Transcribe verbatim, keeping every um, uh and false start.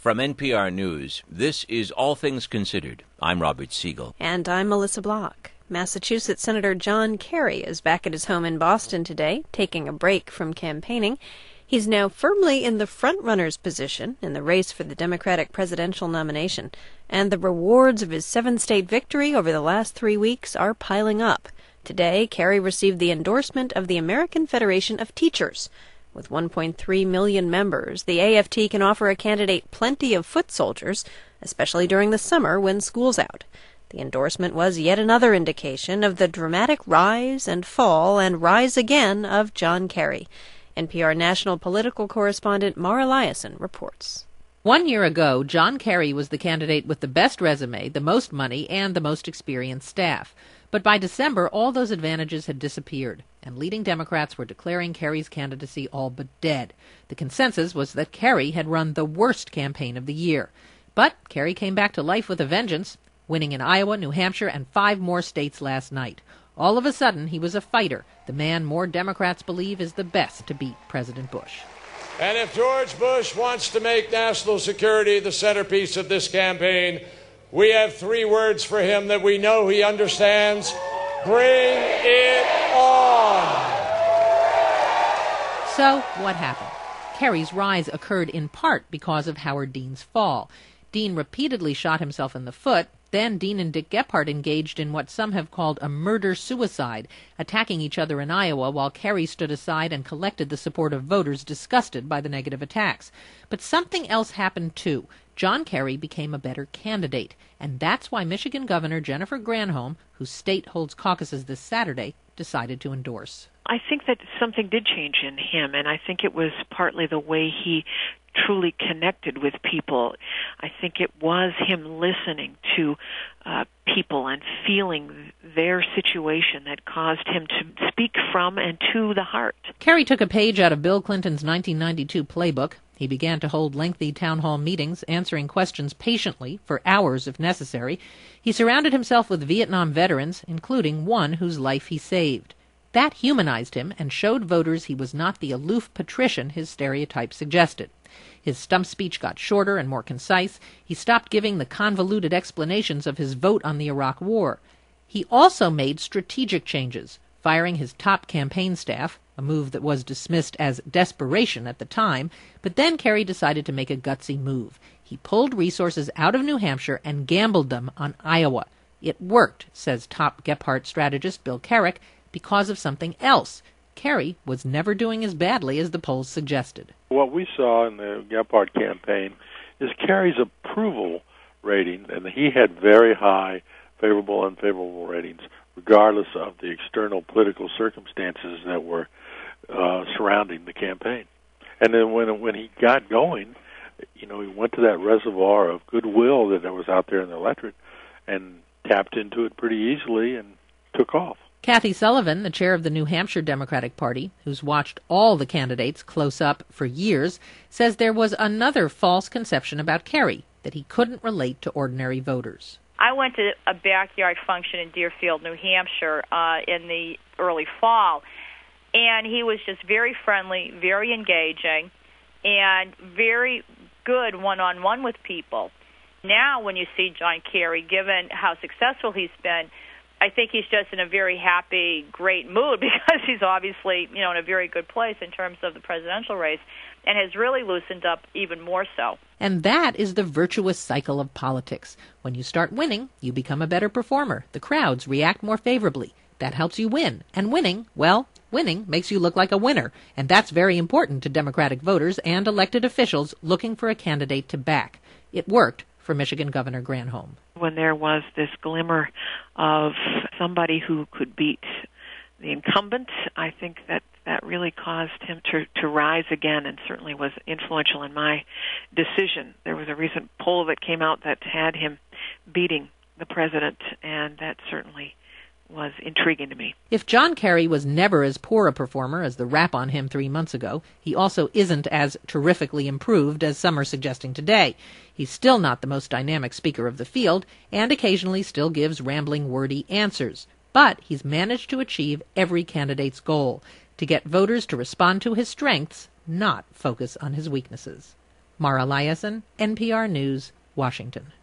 From N P R News, this is All Things Considered. I'm Robert Siegel. And I'm Melissa Block. Massachusetts Senator John Kerry is back at his home in Boston today, taking a break from campaigning. He's now firmly in the front-runner's position in the race for the Democratic presidential nomination, and the rewards of his seven-state victory over the last three weeks are piling up. Today, Kerry received the endorsement of the American Federation of Teachers. With one point three million members, the A F T can offer a candidate plenty of foot soldiers, especially during the summer when school's out. The endorsement was yet another indication of the dramatic rise and fall and rise again of John Kerry. N P R national political correspondent Mara Liasson reports. One year ago, John Kerry was the candidate with the best resume, the most money, and the most experienced staff. But by December, all those advantages had disappeared, and leading Democrats were declaring Kerry's candidacy all but dead. The consensus was that Kerry had run the worst campaign of the year. But Kerry came back to life with a vengeance, winning in Iowa, New Hampshire, and five more states last night. All of a sudden, he was a fighter, the man more Democrats believe is the best to beat President Bush. And if George Bush wants to make national security the centerpiece of this campaign, we have three words for him that we know he understands. Bring it on! So, what happened? Kerry's rise occurred in part because of Howard Dean's fall. Dean repeatedly shot himself in the foot. Then Dean and Dick Gephardt engaged in what some have called a murder-suicide, attacking each other in Iowa while Kerry stood aside and collected the support of voters disgusted by the negative attacks. But something else happened, too. John Kerry became a better candidate, and that's why Michigan Governor Jennifer Granholm, whose state holds caucuses this Saturday, decided to endorse. I think that something did change in him, and I think it was partly the way he truly connected with people. I think it was him listening to uh, people and feeling their situation that caused him to speak from and to the heart. Kerry took a page out of Bill Clinton's nineteen ninety-two playbook. He began to hold lengthy town hall meetings, answering questions patiently, for hours if necessary. He surrounded himself with Vietnam veterans, including one whose life he saved. That humanized him and showed voters he was not the aloof patrician his stereotype suggested. His stump speech got shorter and more concise. He stopped giving the convoluted explanations of his vote on the Iraq War. He also made strategic changes, firing his top campaign staff, a move that was dismissed as desperation at the time, but then Kerry decided to make a gutsy move. He pulled resources out of New Hampshire and gambled them on Iowa. It worked, says top Gephardt strategist Bill Carrick, because of something else. Kerry was never doing as badly as the polls suggested. What we saw in the Gephardt campaign is Kerry's approval rating, and he had very high favorable and unfavorable ratings, regardless of the external political circumstances that were uh, surrounding the campaign. And then when when he got going, you know, he went to that reservoir of goodwill that was out there in the electorate and tapped into it pretty easily and took off. Kathy Sullivan, the chair of the New Hampshire Democratic Party, who's watched all the candidates close up for years, says there was another false conception about Kerry, that he couldn't relate to ordinary voters. I went to a backyard function in Deerfield, New Hampshire, uh, in the early fall, and he was just very friendly, very engaging, and very good one-on-one with people. Now when you see John Kerry, given how successful he's been, I think he's just in a very happy, great mood because he's obviously, you know, in a very good place in terms of the presidential race and has really loosened up even more so. And that is the virtuous cycle of politics. When you start winning, you become a better performer. The crowds react more favorably. That helps you win. And winning, well, winning makes you look like a winner. And that's very important to Democratic voters and elected officials looking for a candidate to back. It worked for Michigan Governor Granholm. When there was this glimmer of somebody who could beat the incumbent, I think that that really caused him to, to rise again and certainly was influential in my decision. There was a recent poll that came out that had him beating the president, and that certainly was intriguing to me. If John Kerry was never as poor a performer as the rap on him three months ago, he also isn't as terrifically improved as some are suggesting today. He's still not the most dynamic speaker of the field, and occasionally still gives rambling, wordy answers. But he's managed to achieve every candidate's goal, to get voters to respond to his strengths, not focus on his weaknesses. Mara Liasson, N P R News, Washington.